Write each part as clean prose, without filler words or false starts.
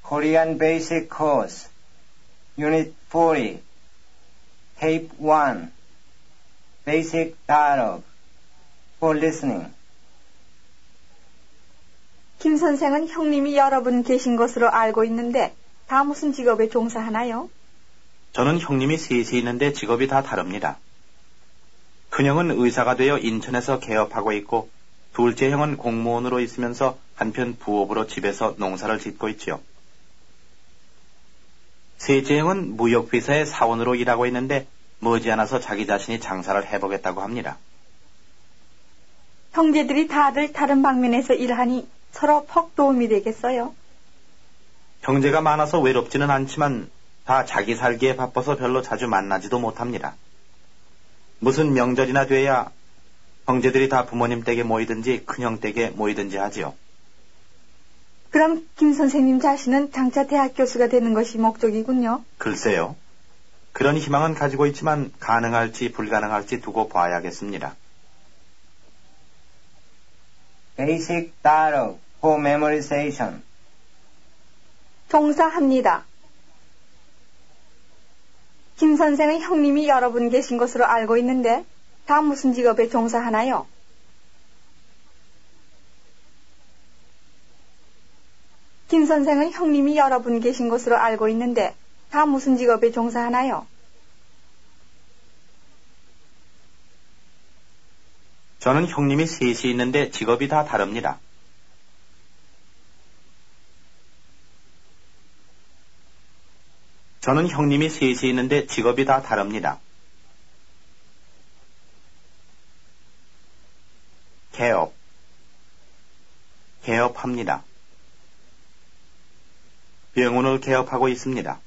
Korean Basic Course, Unit 40, Tape 1, Basic Dialogue, for listening. 김 선생은 형님이 여러 분 계신 것으로 알고 있는데 다 무슨 직업에 종사하나요? 저는 형님이 셋이 있는데 직업이 다 다릅니다. 큰형은 의사가 되어 인천에서 개업하고 있고 둘째 형은 공무원으로 있으면서 한편 부업으로 집에서 농사를 짓고 있지요. 셋째 형은 무역회사의 사원으로 일하고 있는데 머지않아서 자기 자신이 장사를 해보겠다고 합니다. 형제들이 다들 다른 방면에서 일하니 서로 퍽 도움이 되겠어요? 형제가 많아서 외롭지는 않지만 다 자기 살기에 바빠서 별로 자주 만나지도 못합니다. 무슨 명절이나 돼야 형제들이 다 부모님 댁에 모이든지 큰형 댁에 모이든지 하지요. 그럼 김 선생님 자신은 장차 대학 교수가 되는 것이 목적이군요. 글쎄요. 그런 희망은 가지고 있지만 가능할지 불가능할지 두고 봐야겠습니다. Basic Dialogue for Memorization. 종사합니다. 김 선생은 형님이 여러 분 계신 것으로 알고 있는데 다 무슨 직업에 종사하나요? 김 선생은 형님이 여러 분 계신 것으로 알고 있는데 다 무슨 직업에 종사하나요? 저는 형님이 셋이 있는데 직업이 다 다릅니다. 저는 형님이 셋이 있는데 직업이 다 다릅니다. 개업, 개업합니다. 병원을 개업하고 있습니다.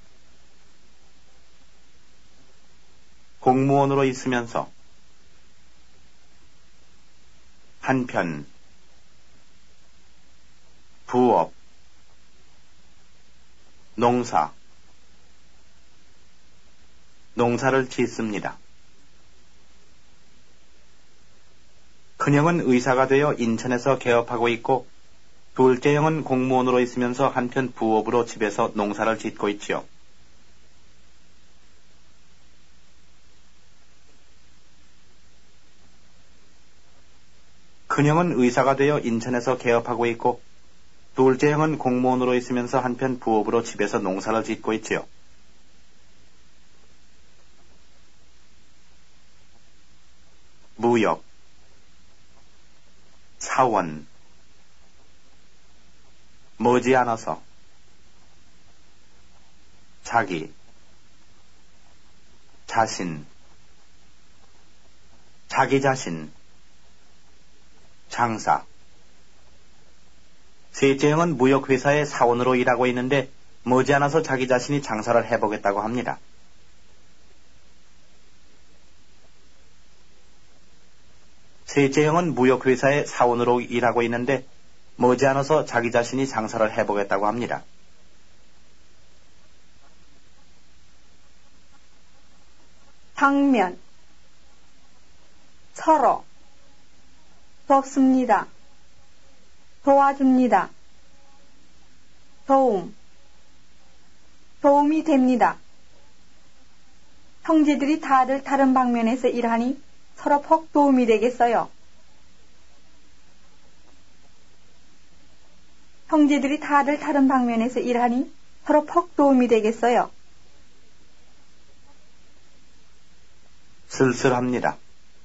공무원으로 있으면서 한편 부업, 농사, 농사를 짓습니다. 큰형은 의사가 되어 인천에서 개업하고 있고 둘째 형은 공무원으로 있으면서 한편 부업으로 집에서 농사를 짓고 있지요. 큰형은 의사가 되어 인천에서 개업하고 있고 둘째 형은 공무원으로 있으면서 한편 부업으로 집에서 농사를 짓고 있지요. 무역, 사원, 머지않아서, 자기, 자신, 자기 자신, 장사. 셋째 형은 무역회사의 사원으로 일하고 있는데 머지않아서 자기 자신이 장사를 해보겠다고 합니다. 셋째 형은 무역회사의 사원으로 일하고 있는데 머지않아서 자기 자신이 장사를 해보겠다고 합니다. 당면, 서로, 돕습니다. 도와줍니다. 도움, 도움이 됩니다. 형제들이 다들 다른 방면에서 일하니 서로 퍽 도움이 되겠어요. 형제들이 다들 다른 방면에서 일하니 서로 퍽 도움이 되겠어요. 쓸쓸합니다.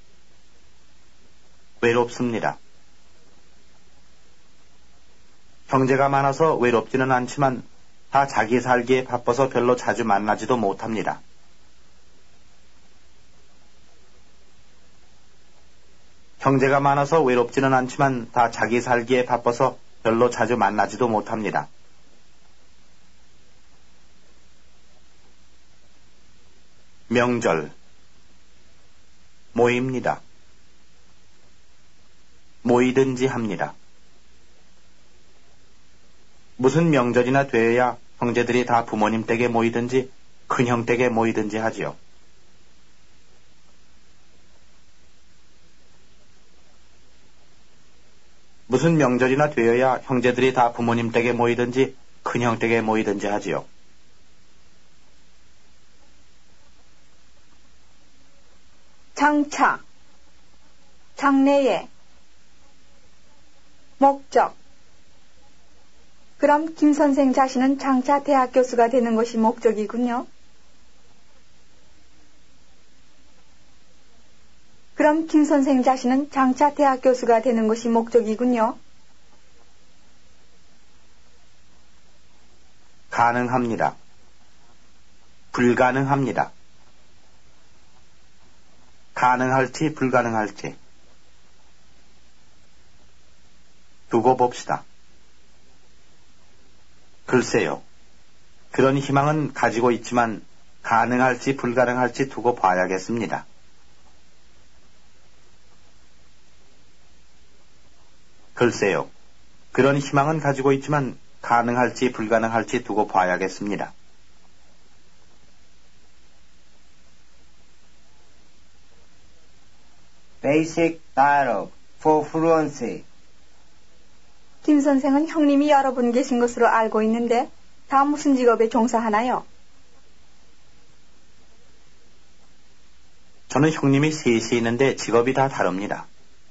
외롭습니다. 형제가 많아서 외롭지는 않지만 다 자기 살기에 바빠서 별로 자주 만나지도 못합니다. 형제가 많아서 외롭지는 않지만 다 자기 살기에 바빠서 별로 자주 만나지도 못합니다. 명절, 모입니다. 모이든지 합니다. 무슨 명절이나 되어야 형제들이 다 부모님 댁에 모이든지 큰형 댁에 모이든지 하지요. 무슨 명절이나 되어야 형제들이 다 부모님 댁에 모이든지 큰 댁에 모이든지 하지요. 장차, 장래에, 목적. 그럼 김 선생 자신은 장차 대학 교수가 되는 것이 목적이군요. 그럼 김 선생 자신은 장차 대학 교수가 되는 것이 목적이군요. 가능합니다. 불가능합니다. 가능할지 불가능할지. 두고 봅시다. 글쎄요. 그런 희망은 가지고 있지만 가능할지 불가능할지 두고 봐야겠습니다. 글쎄요. 그런 희망은 가지고 있지만 가능할지 불가능할지 두고 봐야겠습니다. Basic Dialogue for Fluency. 김 선생은 형님이 여러 분 계신 것으로 알고 있는데 다 무슨 직업에 종사하나요? 저는 형님이 셋이 있는데 직업이 다 다릅니다.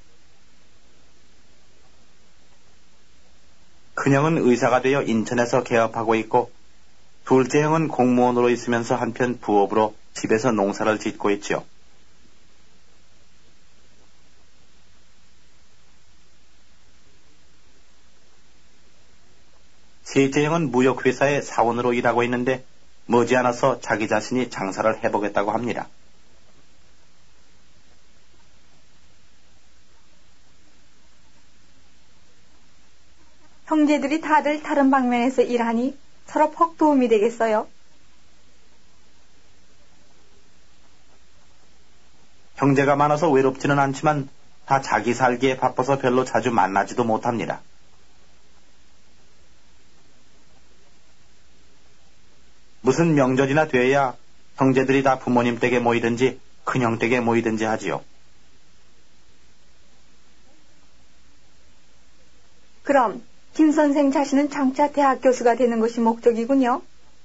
큰형은 의사가 되어 인천에서 개업하고 있고 둘째 형은 공무원으로 있으면서 한편 부업으로 집에서 농사를 짓고 있지요. 셋째 형은 무역회사의 사원으로 일하고 있는데 머지않아서 자기 자신이 장사를 해보겠다고 합니다. 형제들이 다들 다른 방면에서 일하니 서로 퍽 도움이 되겠어요. 형제가 많아서 외롭지는 않지만 다 자기 살기에 바빠서 별로 자주 만나지도 못합니다. 무슨 명절이나 돼야 형제들이 다 부모님 댁에 모이든지 큰형 댁에 모이든지 하지요. 그럼 김 선생 자신은 장차 대학 교수가 되는 것이 목적이군요.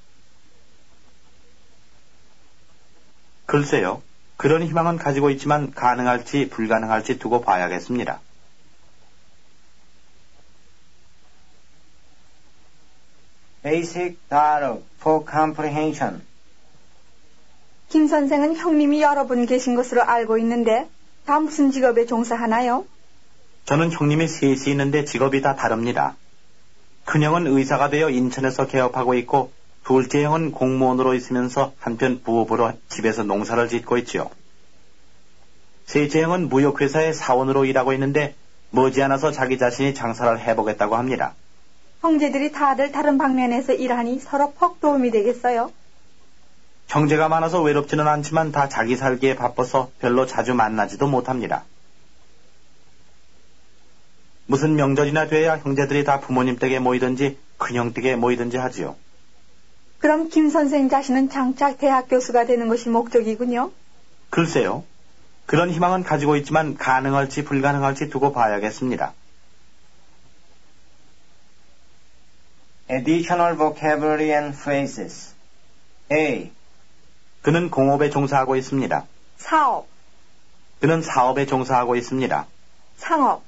글쎄요. 그런 희망은 가지고 있지만 가능할지 불가능할지 두고 봐야겠습니다. Basic Dialogue for Comprehension. 김 선생은 형님이 여러 분 계신 것으로 알고 있는데 다 무슨 직업에 종사하나요? 저는 형님이 셋이 있는데 직업이 다 다릅니다. 큰형은 의사가 되어 인천에서 개업하고 있고 둘째 형은 공무원으로 있으면서 한편 부업으로 집에서 농사를 짓고 있지요. 셋째 형은 무역회사의 사원으로 일하고 있는데 머지않아서 자기 자신이 장사를 해보겠다고 합니다. 형제들이 다들 다른 방면에서 일하니 서로 퍽 도움이 되겠어요. 형제가 많아서 외롭지는 않지만 다 자기 살기에 바빠서 별로 자주 만나지도 못합니다. 무슨 명절이나 돼야 형제들이 다 부모님 댁에 모이든지 큰형 댁에 모이든지 하지요. 그럼 김 선생 자신은 장차 대학 교수가 되는 것이 목적이군요. 글쎄요. 그런 희망은 가지고 있지만 가능할지 불가능할지 두고 봐야겠습니다. Additional vocabulary and phrases. A. 그는 공업에 종사하고 있습니다. 사업, 그는 사업에 종사하고 있습니다. 상업,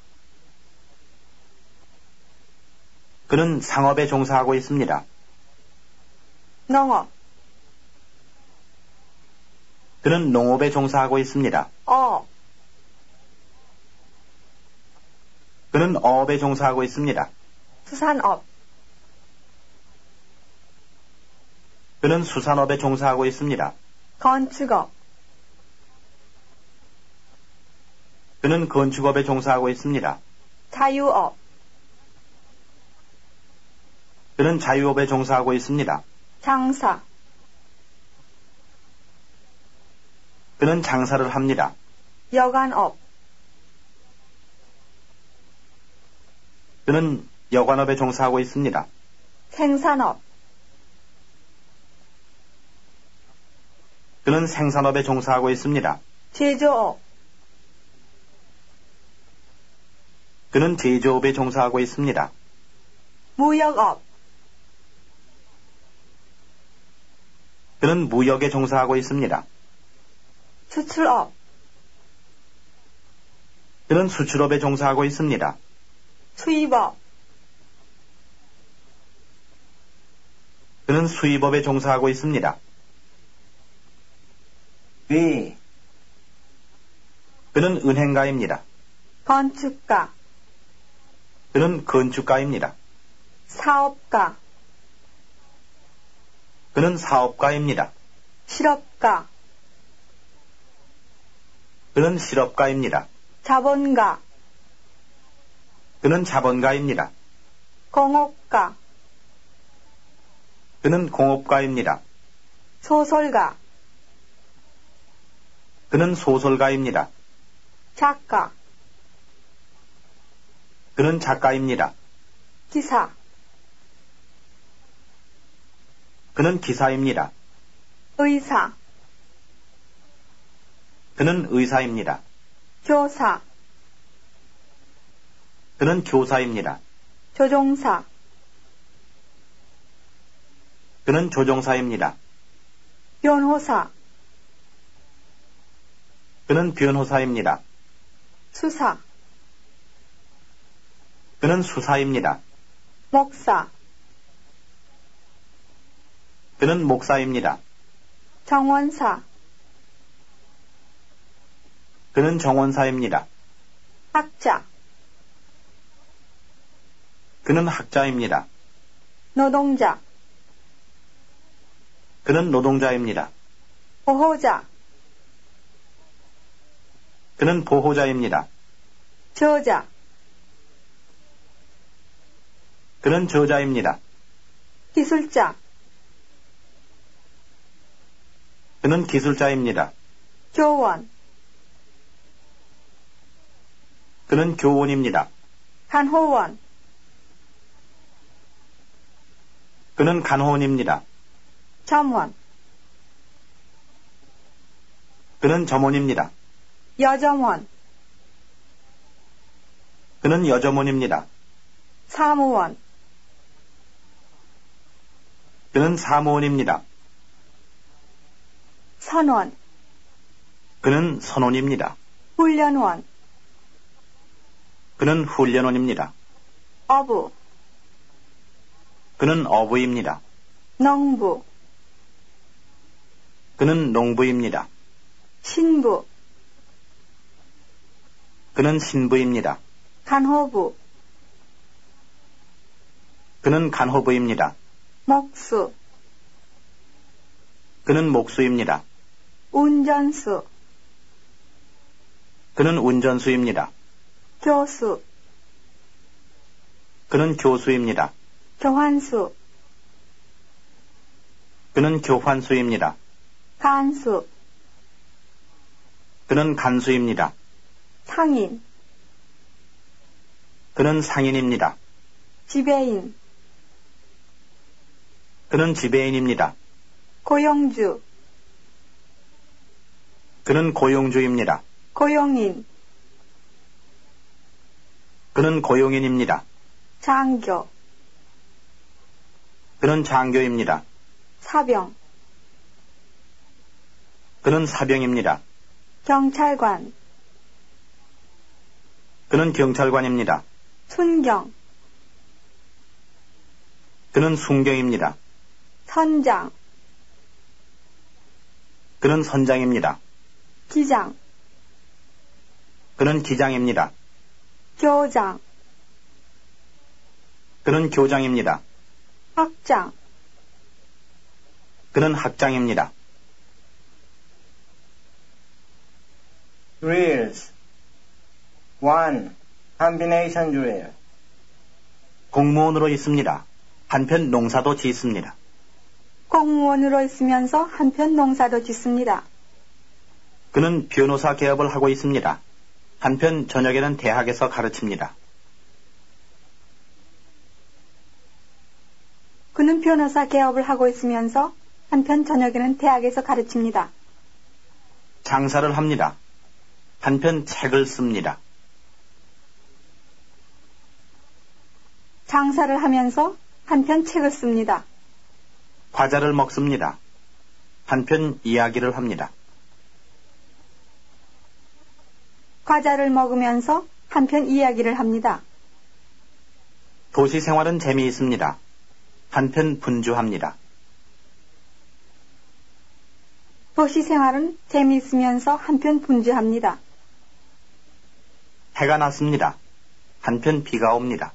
그는 상업에 종사하고 있습니다. 농업, 그는 농업에 종사하고 있습니다. 어업, 그는 어업에 종사하고 있습니다. 수산업, 그는 수산업에 종사하고 있습니다. 건축업, 그는 건축업에 종사하고 있습니다. 자유업, 그는 자유업에 종사하고 있습니다. 장사, 그는 장사를 합니다. 여관업, 그는 여관업에 종사하고 있습니다. 생산업, 그는 생산업에 종사하고 있습니다. 제조업, 그는 제조업에 종사하고 있습니다. 무역업, 그는 무역에 종사하고 있습니다. 수출업, 그는 수출업에 종사하고 있습니다. 수입업, 그는 수입업에 종사하고 있습니다. B, 그는 은행가입니다. 건축가, 그는 건축가입니다. 사업가, 그는 사업가입니다. 실업가, 그는 실업가입니다. 자본가, 그는 자본가입니다. 공업가, 그는 공업가입니다. 소설가, 그는 소설가입니다. 작가, 그는 작가입니다. 기사, 그는 기사입니다. 의사, 그는 의사입니다. 교사, 그는 교사입니다. 조종사, 그는 조종사입니다. 변호사, 그는 변호사입니다. 수사, 그는 수사입니다. 목사, 그는 목사입니다. 정원사, 그는 정원사입니다. 학자, 그는 학자입니다. 노동자, 그는 노동자입니다. 보호자, 그는 보호자입니다. 저자, 그는 저자입니다. 기술자, 그는 기술자입니다. 교원, 그는 교원입니다. 간호원, 그는 간호원입니다. 점원, 그는 점원입니다. 여점원, 그는 여점원입니다. 사무원, 그는 사무원입니다. 선원, 그는 선원입니다. 훈련원, 그는 훈련원입니다. 어부, 그는 어부입니다. 농부, 그는 농부입니다. 신부, 그는 신부입니다. 간호부, 그는 간호부입니다. 목수, 그는 목수입니다. 운전수, 그는 운전수입니다. 교수, 그는 교수입니다. 교환수, 그는 교환수입니다. 간수, 그는 간수입니다. 상인, 그는 상인입니다. 지배인, 그는 지배인입니다. 고용주, 그는 고용주입니다. 고용인, 그는 고용인입니다. 장교, 그는 장교입니다. 사병, 그는 사병입니다. 경찰관, 그는 경찰관입니다. 순경, 그는 순경입니다. 선장, 그는 선장입니다. 기장, 그는 기장입니다. 교장, 그는 교장입니다. 학장, 그는 학장입니다. drills. 1. combination drill. 공무원으로 있습니다. 한편 농사도 짓습니다. 공무원으로 있으면서 한편 농사도 짓습니다. 그는 변호사 개업을 하고 있습니다. 한편 저녁에는 대학에서 가르칩니다. 그는 변호사 개업을 하고 있으면서 한편 저녁에는 대학에서 가르칩니다. 장사를 합니다. 한편 책을 씁니다. 장사를 하면서 한편 책을 씁니다. 과자를 먹습니다. 한편 이야기를 합니다. 과자를 먹으면서 한편 이야기를 합니다. 도시 생활은 재미있습니다. 한편 분주합니다. 도시 생활은 재미있으면서 한편 분주합니다. 해가 났습니다. 한편 비가 옵니다.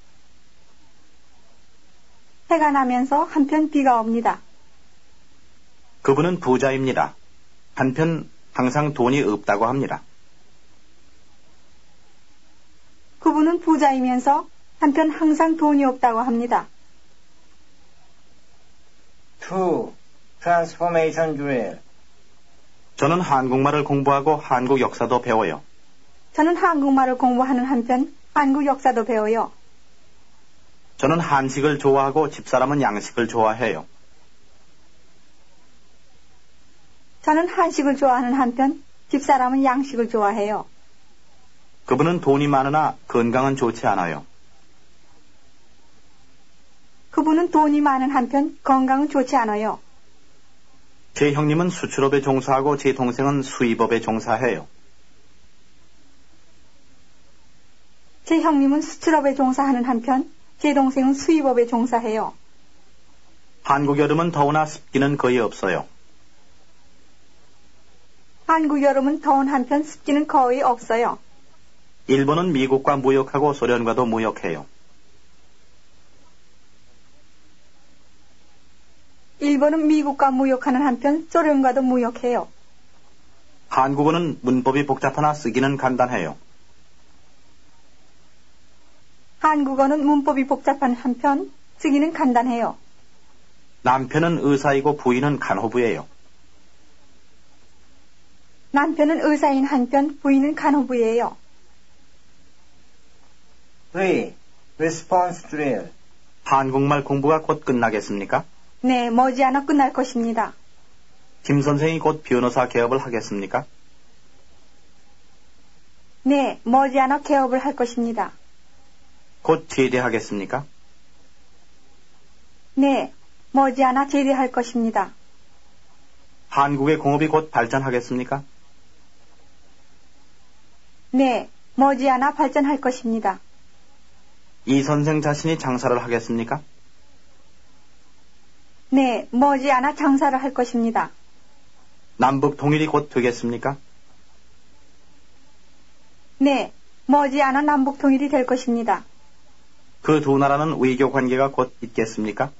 해가 나면서 한편 비가 옵니다. 그분은 부자입니다. 한편 항상 돈이 없다고 합니다. 그분은 부자이면서 한편 항상 돈이 없다고 합니다. 2. Transformation drill. 저는 한국말을 공부하고 한국 역사도 배워요. 저는 한국말을 공부하는 한편 한국 역사도 배워요. 저는 한식을 좋아하고 집사람은 양식을 좋아해요. 저는 한식을 좋아하는 한편 집사람은 양식을 좋아해요. 그분은 돈이 많으나 건강은 좋지 않아요. 그분은 돈이 많은 한편 건강은 좋지 않아요. 제 형님은 수출업에 종사하고 제 동생은 수입업에 종사해요. 제 형님은 수출업에 종사하는 한편 제 동생은 수입업에 종사해요. 한국 여름은 더우나 습기는 거의 없어요. 한국 여름은 더운 한편 습기는 거의 없어요. 일본은 미국과 무역하고 소련과도 무역해요. 일본은 미국과 무역하는 한편 소련과도 무역해요. 한국어는 문법이 복잡하나 쓰기는 간단해요. 한국어는 문법이 복잡한 한편 쓰기는 간단해요. 남편은 의사이고 부인은 간호부예요. 남편은 의사인 한편 부인은 간호부예요. 3. Response drill. 한국말 공부가 곧 끝나겠습니까? 네, 머지않아 끝날 것입니다. 김 선생이 곧 변호사 개업을 하겠습니까? 네, 머지않아 개업을 할 것입니다. 곧 제대하겠습니까? 네, 머지않아 제대할 것입니다. 한국의 공업이 곧 발전하겠습니까? 네, 머지않아 발전할 것입니다. 이 선생 자신이 장사를 하겠습니까? 네, 머지않아 장사를 할 것입니다. 남북 통일이 곧 되겠습니까? 네, 머지않아 남북 통일이 될 것입니다. 그 두 나라는 외교 관계가 곧 있겠습니까?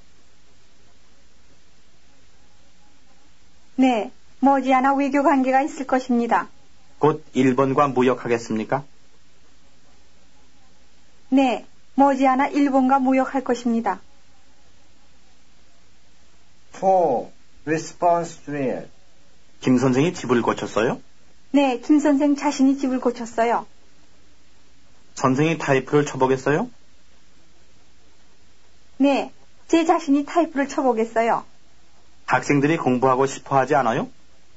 네, 머지않아 외교 관계가 있을 것입니다. 곧 일본과 무역하겠습니까? 네, 머지않아 일본과 무역할 것입니다. 4. Response drill. 김 선생이 집을 고쳤어요? 네, 김 선생 자신이 집을 고쳤어요. 선생이 타이프를 쳐보겠어요? 네, 제 자신이 타이프를 쳐보겠어요. 학생들이 공부하고 싶어 하지 않아요?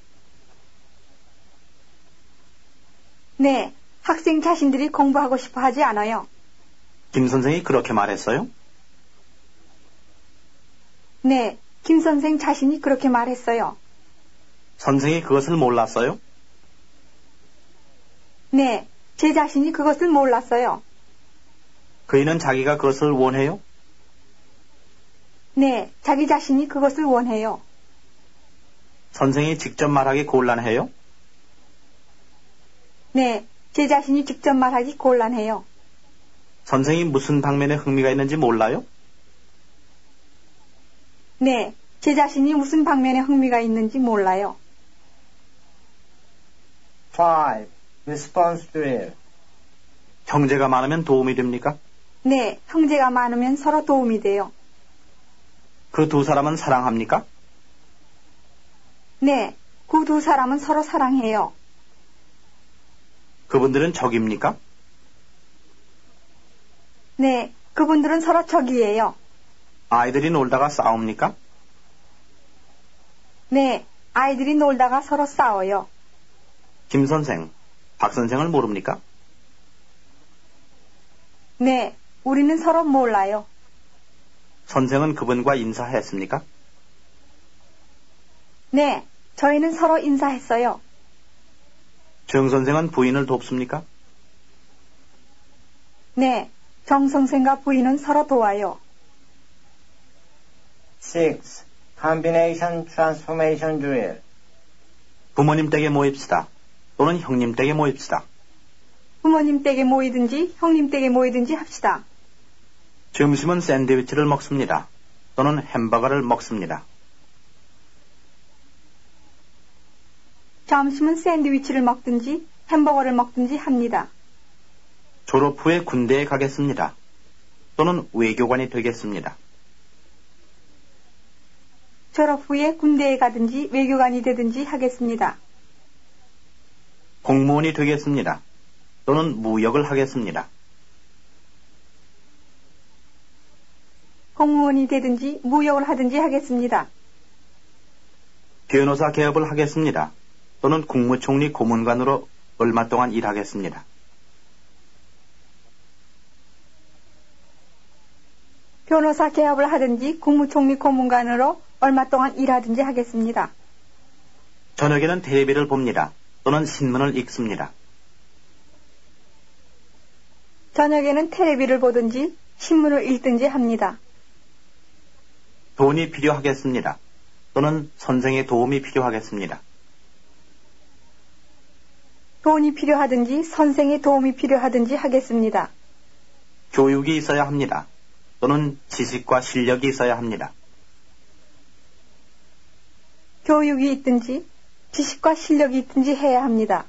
네, 학생 자신들이 공부하고 싶어 하지 않아요. 김 선생이 그렇게 말했어요? 네, 김 선생 자신이 그렇게 말했어요. 선생이 그것을 몰랐어요? 네, 제 자신이 그것을 몰랐어요. 그이는 자기가 그것을 원해요? 네, 자기 자신이 그것을 원해요. 선생이 직접 말하기 곤란해요? 네, 제 자신이 직접 말하기 곤란해요. 선생이 무슨 방면에 흥미가 있는지 몰라요? 네, 제 자신이 무슨 방면에 흥미가 있는지 몰라요. 5. Response drill. 형제가 많으면 도움이 됩니까? 네, 형제가 많으면 서로 도움이 돼요. 그 두 사람은 사랑합니까? 네, 그 두 사람은 서로 사랑해요. 그분들은 적입니까? 네, 그분들은 서로 적이에요. 아이들이 놀다가 싸웁니까? 네, 아이들이 놀다가 서로 싸워요. 김 선생, 박 선생을 모릅니까? 네, 우리는 서로 몰라요. 선생은 그분과 인사했습니까? 네, 저희는 서로 인사했어요. 정 선생은 부인을 돕습니까? 네, 정 선생과 부인은 서로 도와요. 6. Combination Transformation Drill. 부모님 댁에 모입시다. 또는 형님 댁에 모입시다. 부모님 댁에 모이든지 형님 댁에 모이든지 합시다. 점심은 샌드위치를 먹습니다. 또는 햄버거를 먹습니다. 점심은 샌드위치를 먹든지 햄버거를 먹든지 합니다. 졸업 후에 군대에 가겠습니다. 또는 외교관이 되겠습니다. 졸업 후에 군대에 가든지 외교관이 되든지 하겠습니다. 공무원이 되겠습니다. 또는 무역을 하겠습니다. 공무원이 되든지 무역을 하든지 하겠습니다. 변호사 개업을 하겠습니다. 또는 국무총리 고문관으로 얼마 동안 일하겠습니다. 변호사 개업을 하든지 국무총리 고문관으로 얼마 동안 일하든지 하겠습니다. 저녁에는 텔레비를 봅니다. 또는 신문을 읽습니다. 저녁에는 텔레비를 보든지 신문을 읽든지 합니다. 돈이 필요하겠습니다. 또는 선생의 도움이 필요하겠습니다. 돈이 필요하든지 선생의 도움이 필요하든지 하겠습니다. 교육이 있어야 합니다. 또는 지식과 실력이 있어야 합니다. 교육이 있든지 지식과 실력이 있든지 해야 합니다.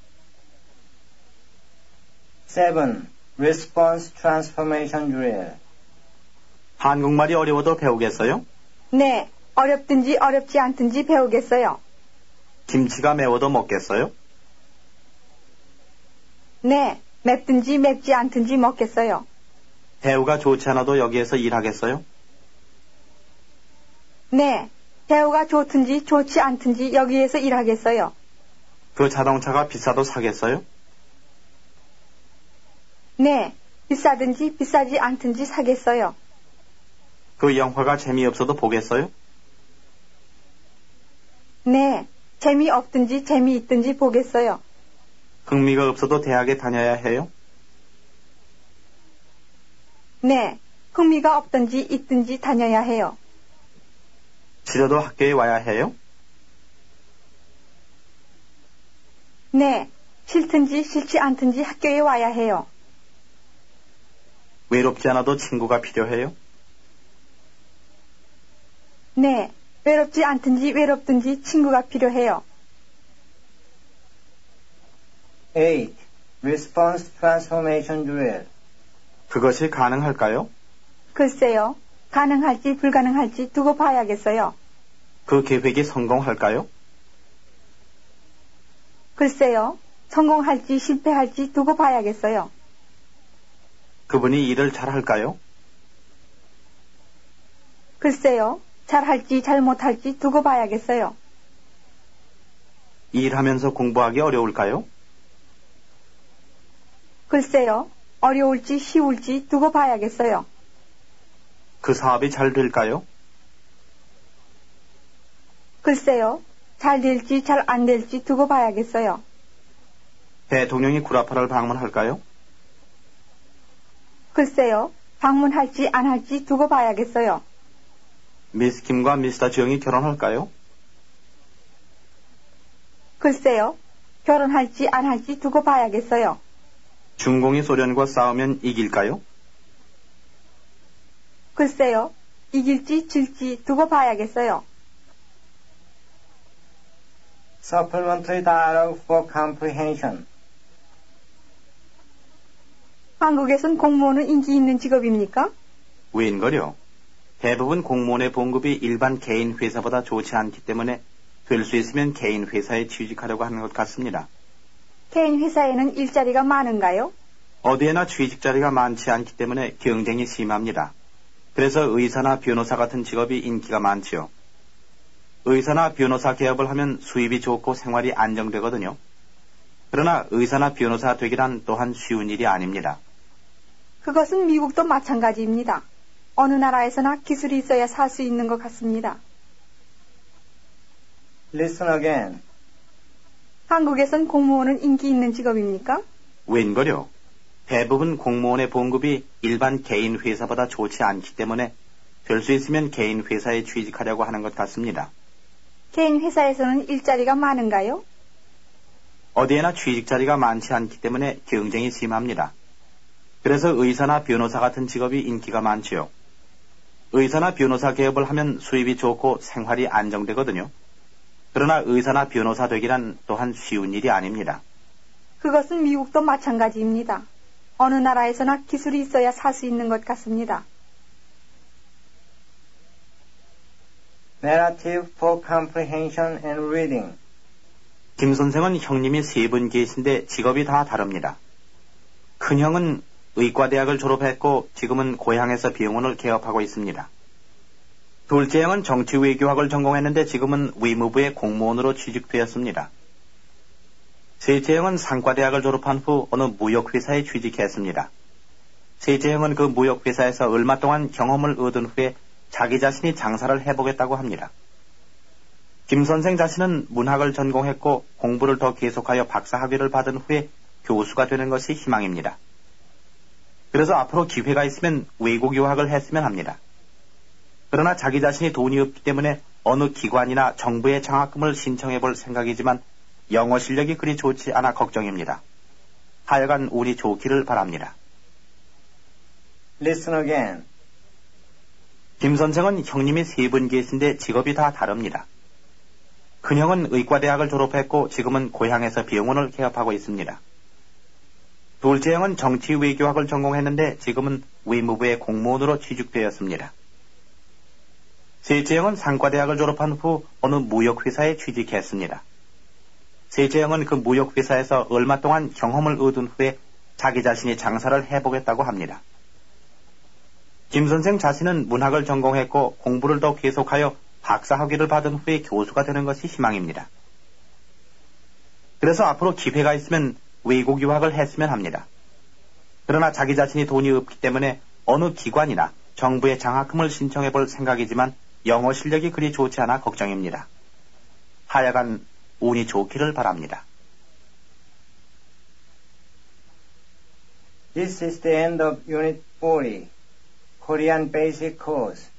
7. Response Transformation Drill. 한국말이 어려워도 배우겠어요? 네, 어렵든지 어렵지 않든지 배우겠어요. 김치가 매워도 먹겠어요? 네, 맵든지 맵지 않든지 먹겠어요. 대우가 좋지 않아도 여기에서 일하겠어요? 네, 대우가 좋든지 좋지 않든지 여기에서 일하겠어요. 그 자동차가 비싸도 사겠어요? 네, 비싸든지 비싸지 않든지 사겠어요. 그 영화가 재미없어도 보겠어요? 네, 재미없든지 재미있든지 보겠어요. 흥미가 없어도 대학에 다녀야 해요? 네, 흥미가 없든지 있든지 다녀야 해요. 싫어도 학교에 와야 해요? 네, 싫든지 싫지 않든지 학교에 와야 해요. 외롭지 않아도 친구가 필요해요? 네, 외롭지 않든지 외롭든지 친구가 필요해요. 8. Response Transformation Drill. 그것이 가능할까요? 글쎄요, 가능할지 불가능할지 두고 봐야겠어요. 그 계획이 성공할까요? 글쎄요, 성공할지 실패할지 두고 봐야겠어요. 그분이 일을 잘할까요? 글쎄요, 잘할지 잘못할지 두고 봐야겠어요. 일하면서 공부하기 어려울까요? 글쎄요, 어려울지 쉬울지 두고 봐야겠어요. 그 사업이 잘 될까요? 글쎄요, 잘 될지 잘 안 될지 두고 봐야겠어요. 대통령이 구라파를 방문할까요? 글쎄요, 방문할지 안 할지 두고 봐야겠어요. 미스 김과 미스터 주영이 결혼할까요? 글쎄요, 결혼할지 안 할지 두고 봐야겠어요. 중공이 소련과 싸우면 이길까요? 글쎄요, 이길지 질지 두고 봐야겠어요. Supplementary Dialogue for Comprehension. 한국에선 공무원은 인기 있는 직업입니까? 웬걸요? 대부분 공무원의 봉급이 일반 개인 회사보다 좋지 않기 때문에 될 수 있으면 개인 회사에 취직하려고 하는 것 같습니다. 개인 회사에는 일자리가 많은가요? 어디에나 취직 자리가 많지 않기 때문에 경쟁이 심합니다. 그래서 의사나 변호사 같은 직업이 인기가 많지요. 의사나 변호사 개업을 하면 수입이 좋고 생활이 안정되거든요. 그러나 의사나 변호사 되기란 또한 쉬운 일이 아닙니다. 그것은 미국도 마찬가지입니다. 어느 나라에서나 기술이 있어야 살 수 있는 것 같습니다. Listen again. 한국에선 공무원은 인기 있는 직업입니까? 웬걸요? 대부분 공무원의 봉급이 일반 개인 회사보다 좋지 않기 때문에 될 수 있으면 개인 회사에 취직하려고 하는 것 같습니다. 개인 회사에서는 일자리가 많은가요? 어디에나 취직 자리가 많지 않기 때문에 경쟁이 심합니다. 그래서 의사나 변호사 같은 직업이 인기가 많지요. 의사나 변호사 개업을 하면 수입이 좋고 생활이 안정되거든요. 그러나 의사나 변호사 되기란 또한 쉬운 일이 아닙니다. 그것은 미국도 마찬가지입니다. 어느 나라에서나 기술이 있어야 살 수 있는 것 같습니다. Narrative for comprehension and reading. 김 선생은 형님이 3분 계신데 직업이 다 다릅니다. 큰형은 의과대학을 졸업했고 지금은 고향에서 병원을 개업하고 있습니다. 둘째 형은 정치외교학을 전공했는데 지금은 의무부의 공무원으로 취직되었습니다. 셋째 형은 상과대학을 졸업한 후 어느 무역회사에 취직했습니다. 셋째 형은 그 무역회사에서 얼마 동안 경험을 얻은 후에 자기 자신이 장사를 해보겠다고 합니다. 김 선생 자신은 문학을 전공했고 공부를 더 계속하여 박사학위를 받은 후에 교수가 되는 것이 희망입니다. 그래서 앞으로 기회가 있으면 외국 유학을 했으면 합니다. 그러나 자기 자신이 돈이 없기 때문에 어느 기관이나 정부의 장학금을 신청해 볼 생각이지만 영어 실력이 그리 좋지 않아 걱정입니다. 하여간 운이 좋기를 바랍니다. Listen again. 김 선생은 형님이 3분 계신데 직업이 다 다릅니다. 큰형은 의과대학을 졸업했고 지금은 고향에서 병원을 개업하고 있습니다. 둘째 형은 정치외교학을 전공했는데 지금은 의무부의 공무원으로 취직되었습니다. 셋째 형은 상과대학을 졸업한 후 어느 무역회사에 취직했습니다. 셋째 형은 그 무역회사에서 얼마 동안 경험을 얻은 후에 자기 자신이 장사를 해보겠다고 합니다. 김 선생 자신은 문학을 전공했고 공부를 더 계속하여 박사학위를 받은 후에 교수가 되는 것이 희망입니다. 그래서 앞으로 기회가 있으면 외국 유학을 했으면 합니다. 그러나 자기 자신이 돈이 없기 때문에 어느 기관이나 정부의 장학금을 신청해 볼 생각이지만 영어 실력이 그리 좋지 않아 걱정입니다. 하여간 운이 좋기를 바랍니다. This is the end of Unit 40, Korean Basic Course.